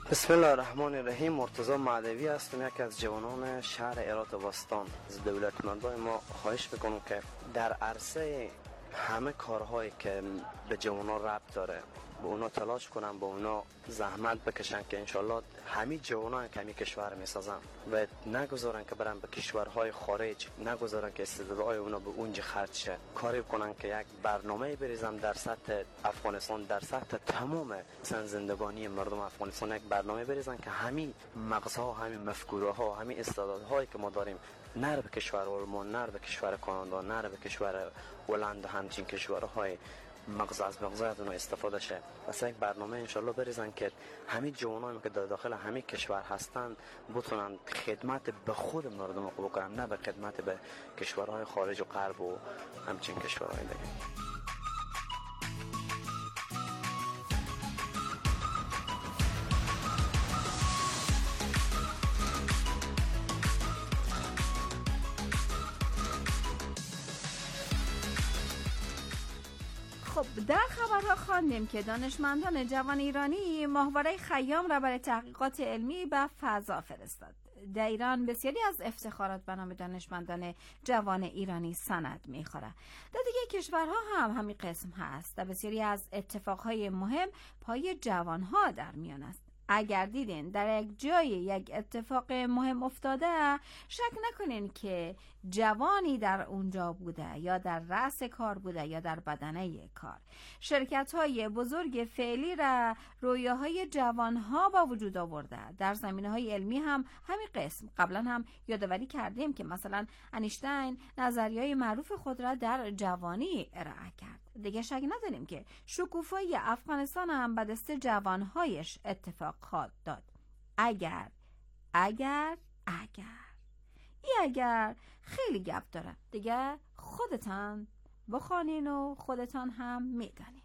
بسم الله الرحمن الرحیم. مرتضی معدوی هستم، یکی از جوانان شهر هرات باستان. از دولتمندان ما خواهش میکنم که در عرصه همه کارهایی که به جوانان ربط داره به اونا تلاش کنن، به اونا زحمت بکشن که انشالله همه جوانان که همین کشور میسازن و نگذارن که برن به کشورهای خارج، نگذارن که استعدادهای اونا به اونجا خرج شه. کاری کنن که یک برنامه بریزن در سطح افغانستان، در سطح تمام زندگانی مردم افغانستان، یک برنامه بریزن که همین مغزها، همین مفکورها، همین استعدادهایی که ما داریم نره به کشور آلمان، نره به کشور کانادا، نره به کشور هلند، همچین کشورهای مغز از اونها استفاده شه. واسه یک برنامه انشالله بریزن که همین جوانایی که در داخل همین کشور هستن بتونن خدمت به خود مردم بکنن، نه به خدمت به کشورهای خارج و غرب و همچین کشورهای دیگه. خب در خبرها خواندیم که دانشمندان جوان ایرانی ماهواره خیام را برای تحقیقات علمی به فضا فرستاد. در ایران بسیاری از افتخارات به نام دانشمندان جوان ایرانی سند می‌خوره. در دیگه کشورها هم همین قسم هست و بسیاری از اتفاقهای مهم پای جوانها در میان است. اگر دیدین در یک جای یک اتفاق مهم افتاده، شک نکنین که جوانی در اونجا بوده یا در رأس کار بوده یا در بدنه کار. شرکت‌های بزرگ فعلی را رویاهای جوانها با وجود آورده. در زمینه‌های علمی هم همین قسم. قبلا هم یادآوری کردیم که مثلا انیشتین نظریه‌های معروف خود را در جوانی ارائه کرد. دیگه شک نداریم که شکوفایی افغانستان هم به دست جوانهایش اتفاق خواهد داد. اگر خیلی گپ داره، دیگه خودتان بخوانین و خودتان هم میدانین.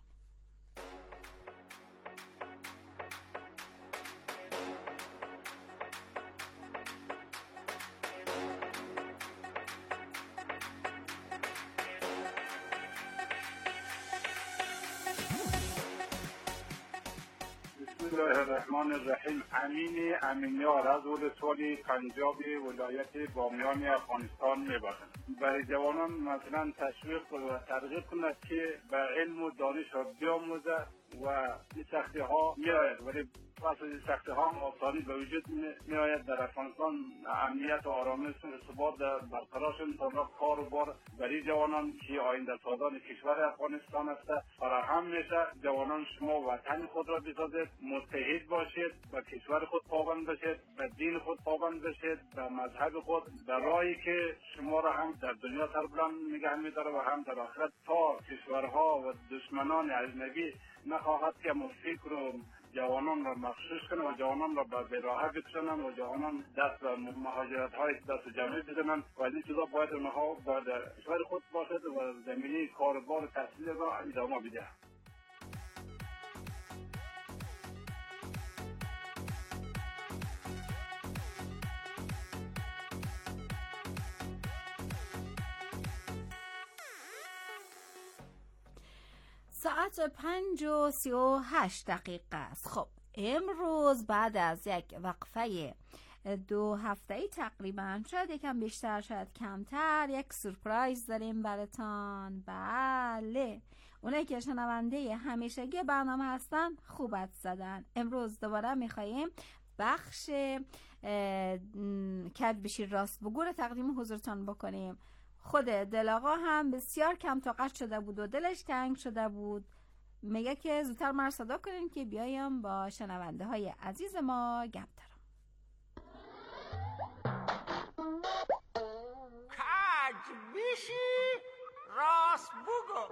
بسم الله الرحمن الرحیم. امین امینیار از ولسوالی پنجاب ولایت بامیان افغانستان میباشم. برای جوانان مثلا تشویق و ترغیب کنند که به علم و دانش را بیاموزه و این سختی ها می آید، ولی پس از این سختی ها آسانی به وجود می آید. در افغانستان امنیت و آرامش و ثبات برقرار شد تا کار و بار برای جوانان که آینده سازان کشور افغانستان است فراهم میشه. جوانان شما وطن خود را بسازید، متحد باشید، به کشور خود پابند باشید، به دین خود پابند باشید، به مذهب خود، به راهی که شما را هم در دنیا سربلند نگه می‌داره و هم در آخرت تا کشورها و دشمنان اجنبی نخواهد که فکر و جوانان را مخشوش کنه و جوانان را به بیراهه بکشونن و جوانان دست به مهاجرت های دست جمعی بزنن و این چیزا باید اونها باید کشور خود باشد و زمینه کاربار تحصیل را ادامه بده. ساعت 5:38 است. خب امروز بعد از یک وقفه 2 هفته‌ای تقریبا، شاید یکم بیشتر شاید کمتر، یک سورپرایز داریم براتان. بله، اونایی که شنونده همیشگی برنامه هستن خوبت زدن. امروز دوباره میخواییم بخش کد بشیر راست بگو رو تقدیم حضورتان بکنیم. خود دلاغا هم بسیار کم طاقت شده بود و دلش تنگ شده بود. میگه که زودتر مرا صدا کنین که بیایم با شنونده های عزیز ما گپ دارم. کج بشی راست بگو.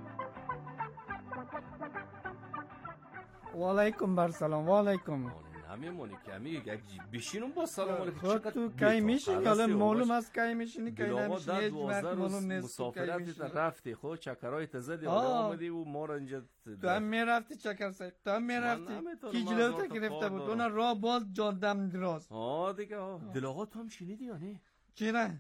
و علیکم برسلام. و علیکم. همینمونی که همین یک بشینم با سلام علیکم. خود تو کی میشین؟ حالا معلوم است کی میشینی کی نمیشینی؟ هیچ وقت معلوم نیست. مسافرت رفتی خود چکرای تزدی حالا اومدی و ما را اینجا تو هم میرفتی چکر سر تو هم میرفتی کی جلو تا گرفته بود اون راه باز جادم دراز. دیگه دل آقا تو هم شنیدی یا نه؟ چی نه؟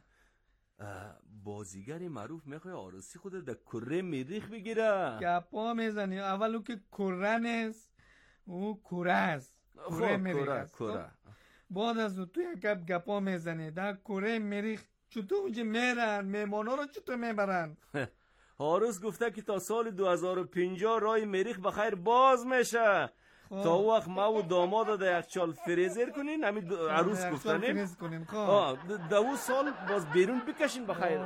بازیگری معروف میخوای عروسی خود در کره مریخ بگیره. گپا میزنی اولو که کره نیست او کره است. کره مریخ است. بعد از تو یک گپا میزنی در کره مریخ چطور اونجا میرن میمانا رو چطور میبرن؟ عروس گفته که تا سال 2050 رای مریخ بخیر باز میشه. تا او وقت ما و داماد در یک چال فریزر کنین همین عروس گفتنیم دو سال باز بیرون بکشین بخیر.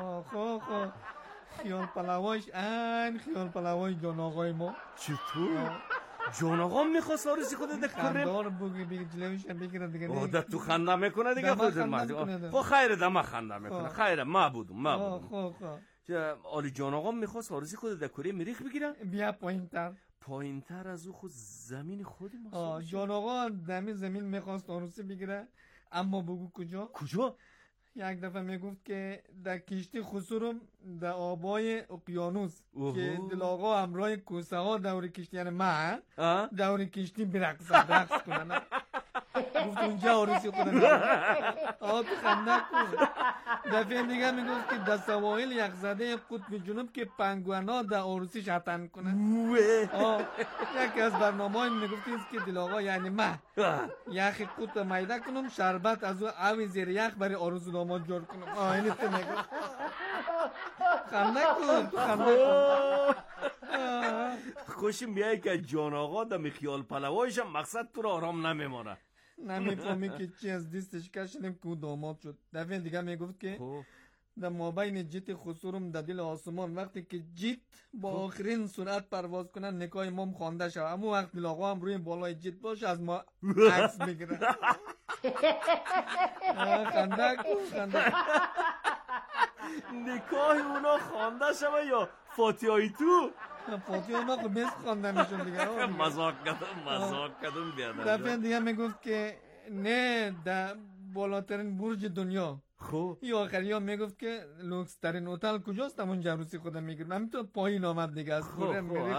خیال پلوایش خیال پلوایش جان آقای ما. چطور؟ جان آقا میخواست عروسی خود در کرم؟ خندار بگی جلویش بگیره دیگه در تو خنده میکنه دیگه خود مرد. خیره دم خنده میکنه. خیره ما بودم آلی جان آقا میخواست عروسی خود در کره مریخ بگیره؟ بیا پایینتر از او خود زمین خودی ما. جان آقا دمی زمین میخواست عروسی بگیره اما بگو کجا؟ یک دفعه میگفت که در کشتی خسورم در آبای اقیانوس که دل آقا همراه کوسه ها دور کشتی یعنی من دور کشتی رقص کنن. گفت اونجا عروسی خودم تو خنده کن. دفعه دیگه میگفت که در سواحل یخزده قطب جنوب که پنگوانا در عروسی شطن کنن. یکی از برنامه‌های میگفت که دل آقا یعنی من یخ قطب میده کنم شربت از او زیر یخ برای عروس داماد جور کنم. اینی تو میگفت خنده کن. خوشم بیایی که جان آقا در خیال پلوایش مقصد تو را آرام نمیمانه. نمیفهمی که چی از دیستش کشیدیم که او داماد شد. دفعه دیگه میگفت که در مابین جیت خسورم در دل آسمان وقتی که جیت با آخرین سرعت پرواز کنن نکای مام خوانده شد اما وقت دل آقا هم روی بالای جیت باشه از ما عکس میگیره. خنده نکای اونا خوانده شد یا فاتحه‌ای تو؟ فاتحه ما خب بیست خوانده میشون دیگه. مزاق کدوم بیادم. دفعه دیگه میگفت که نه در بالاترین برج دنیا. یا آخری ها میگفت که لوکس ترین هتل کجاست همون عروسی خودم میگیرم. همینطور پایین آمد دیگه از کوره مریخ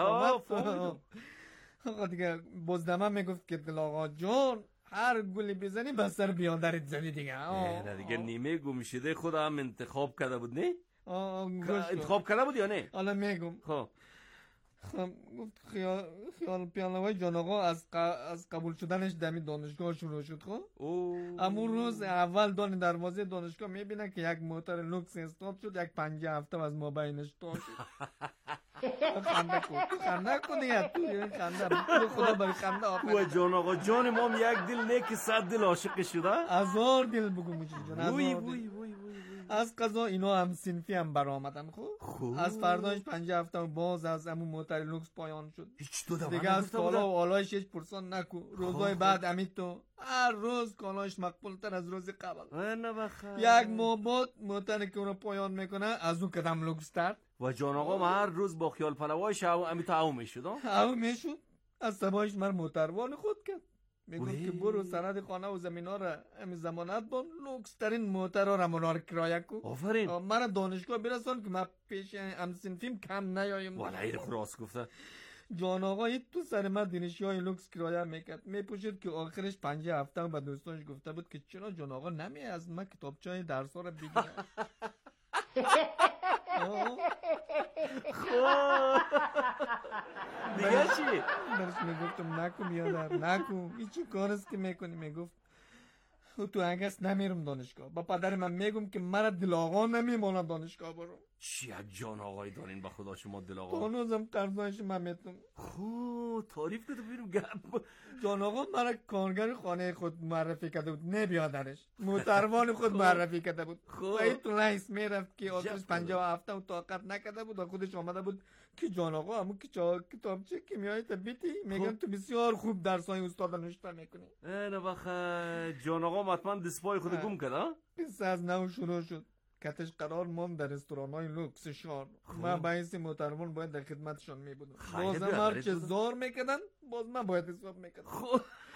آمد. دیگه بازدمه میگفت که دل آقا جان هر گلی بزنی بسر بیادرت زنی دیگه. نه دیگه نیمه گم شده خودم انتخاب کرده بود نه؟ انتخاب کرده بود یا نه؟ حالا میگم خیال پیانوای جان آقا از قبول شدنش دمی دانشگاه شروع شد. امون روز اول دان دروازه دانشگاه میبینه که یک موتور لوکس استارت شد یک 5 هفته از ما بینش تا شد. خنده کن دیگه تو خنده خدا برای خنده آفرین. و جان آقا جان ما یک دل نه که 100 دل عاشق شده. 1000 دل بگو میشه جان. از قضا اینا هم صنفی هم برآمدن. خوب از فرداش 5 هفته باز از همون موتور لوکس پایان شد. دیگه از کالا و آلایش هیچ پرسان نکو. روزای بعد امید تو هر روز کالاش مقبول تر از روز قبل. یک ماه بعد موتوری که اون پایان میکنه از اون قدم لوکس تر. و جان آقا هر روز با خیال پلوایش امید او میشد. از صبحش من موتروان خود کرد. میگفت که برو سند خانه و زمین ها را همین زمانت بان لوکس ترین موتر ها را منار کرایه کو. آفرین. من دانشگاه برسان که من پیش همسین فیلم کم نیایم. والا این راست گفته. جان آقا تو سر من دینشی های لوکس کرایه میکرد. میپوشید که آخرش 5 هفته با دوستانش گفته بود که چرا جان آقا نمی از من کتابچه های درس ها را بگیره. دیگه چی؟ درش میگفتم نکن یادر نکن ایچی کار است که میکنی. میگفت تو اگست نمیرم دانشگاه. با پدر من میگم که مرا دل آقا نمیمانم دانشگاه برم. چی یک جان آقای دارین با خدا شما دل آقا؟ تانوزم قرضایش من میتونم. تعریف کنه ببینم گپ. جان آقا مرا کارگر خانه خود معرفی کرده بود. نه بیادرش موتروان خود معرفی کرده بود. ای تو رئیس میرفت که آخرش 57 و طاقت نکرده بود و خودش آمده بود که جان آقا همون کتابچه کیمیای طبیعی میگن تو بسیار خوب درسای استاد نوشته میکنی. نه بخیر جان آقا حتما دسپای خود گم کرد. قصه از نو شروع شد. کتش قرار ماند در رستوران‌های لوکس شهر. من باعث محترمان باید در خدمتشان میبودم. بازم هر چه زار میکردن باز من باید حساب میکردم.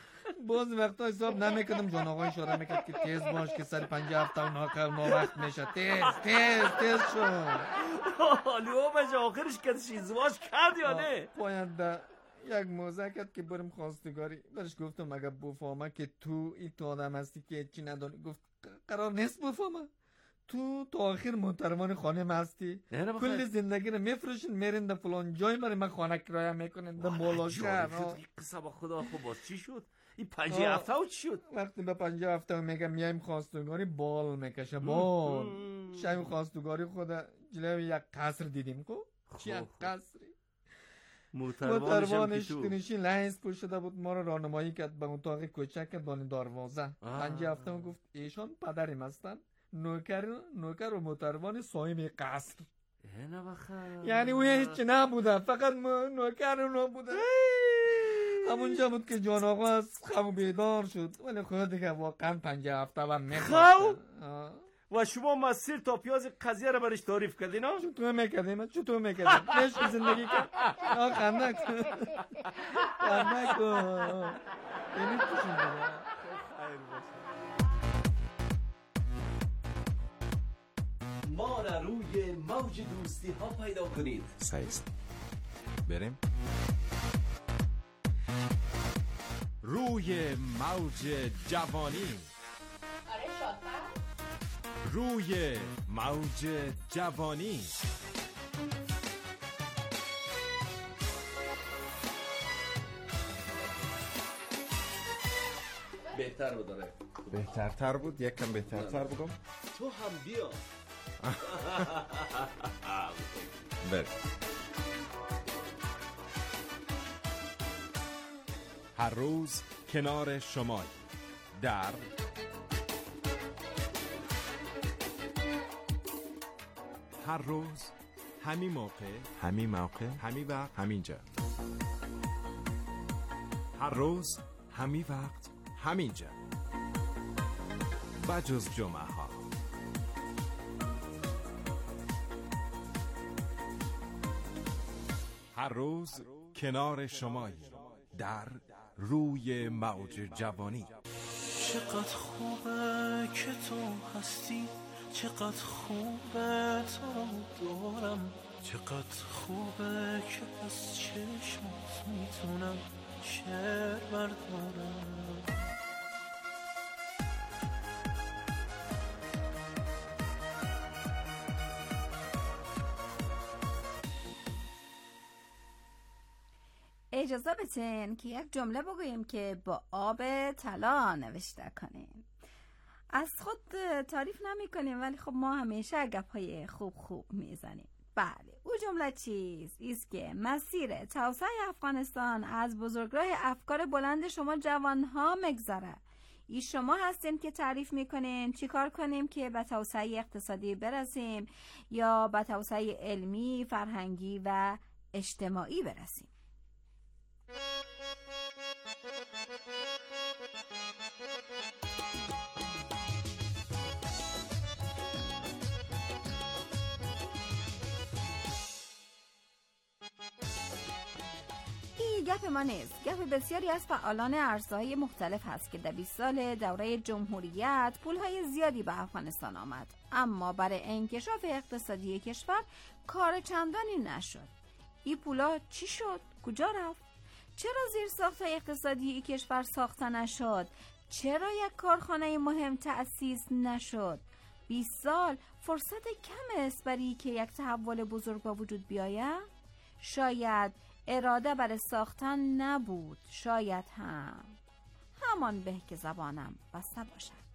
باز وقتا حساب نمیکردم. جان آقا اشاره میکرد که تیز باش که سر 57 ناوقت میشه. تیز شد. لیومش آخرش که ازدواج کرد یا نه؟ باید یک موزه کرد که بریم خواستگاری. برش گفتم اگه بفهمه که تو این تو آدم هستی که چی ندانی. گفت قرار نیست بفهمه. تو تا آخر محترمان خانه هستی. کل زندگی رو میفروشین میرین در فلان جای برای من خانه کرایه میکنین در مولا شهر. قصه با خدا خوب باز چی شد؟ این 57 و چی شد؟ وقتی به 57 میگم میایم خواستگاری بال میکشه. بال شایم خواستگاری خود جلوی یک قصر دیدیم. کو چی یک قصری محترمانش تنشین لحظ پوشیده بود. ما رو راهنمایی کرد به اتاق کوچک بان دروازه. 57 گفت ایشان پدریم هستن، نوکر و محترمان صاحب قصر. یعنی او هیچ نبوده، فقط نوکر اونا بوده. همونجا بود که جان آقا از خواب بیدار شد. ولی خود دیگه واقعا 57 و میخواست. و شما مسیر تا پیاز قضیه رو برش تعریف کردین ها؟ چطور میکردیم؟ نشک زندگی کرد. خنده کن. اینی توشون بده. خیر باشه. ما را روی موج دوستی ها پیدا کنید. سایست بریم روی موج جوانی. آره شاطر. روی موج جوانی. بهتر بود داره. بهترتر بود. یک کم بهترتر بگم. تو هم بیا. بریم. هر روز کنار شمای در هر روز همین موقع همین وقت همینجا. هر روز همین وقت همینجا بجز جمعه ها. هر روز کنار شمایی در روی موج جوانی. چقدر خوبه که تو هستی، چقدر خوبه تو دارم، چقدر خوبه که از چشمات میتونم شعر بردارم. اجازه بدین که یک جمله بگوییم که با آب طلا نوشته کنیم. از خود تعریف نمی کنیم ولی خب ما همیشه گپ‌های خوب میزنیم. بله، او جمله چیز است که مسیر توسعه افغانستان از بزرگراه افکار بلند شما جوانها مگذره. ای شما هستین که تعریف میکنین چی کار کنیم که به توسعه اقتصادی برسیم یا به توسعه علمی، فرهنگی و اجتماعی برسیم. این گپ ما نیست. گپ بسیاری از فعالان عرصه‌های مختلف هست که در 20 سال دوره جمهوریت پولهای زیادی به افغانستان آمد، اما برای انکشاف اقتصادی کشور کار چندانی نشد. این پولا چی شد؟ کجا رفت؟ چرا زیرساخت‌های اقتصادی این کشور ساخته نشد؟ چرا یک کارخانه مهم تأسیس نشد؟ 20 سال فرصت کم است برای که یک تحول بزرگ به وجود بیاید؟ شاید اراده برای ساختن نبود، شاید همان به که زبانم بسته باشد.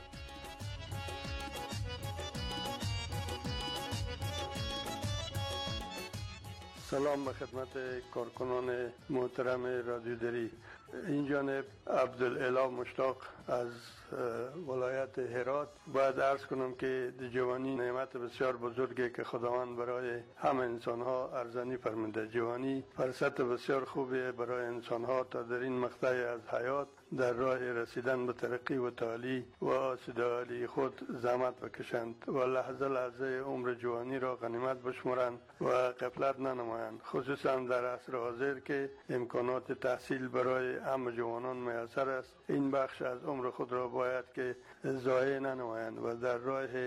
سلام به خدمت کارکنان محترم رادیو دری. این جانب عبدالاله مشتاق از ولایت هرات. باید عرض کنم که جوانی نعمت بسیار بزرگی که خداوند برای همه انسان ها ارزانی فرموده. جوانی فرصت بسیار خوبی برای انسان ها تا در این مقطع از حیات در راه رسیدن به ترقی و تعالی و آسودگی خود زحمت بکشند و لحظه لحظه عمر جوانی را غنیمت بشمارند و غفلت ننمایند، خصوصا در عصر حاضر که امکانات تحصیل برای همه جوانان میسر است. این بخش از عمر خود را باید که ضایع ننمایند و در راه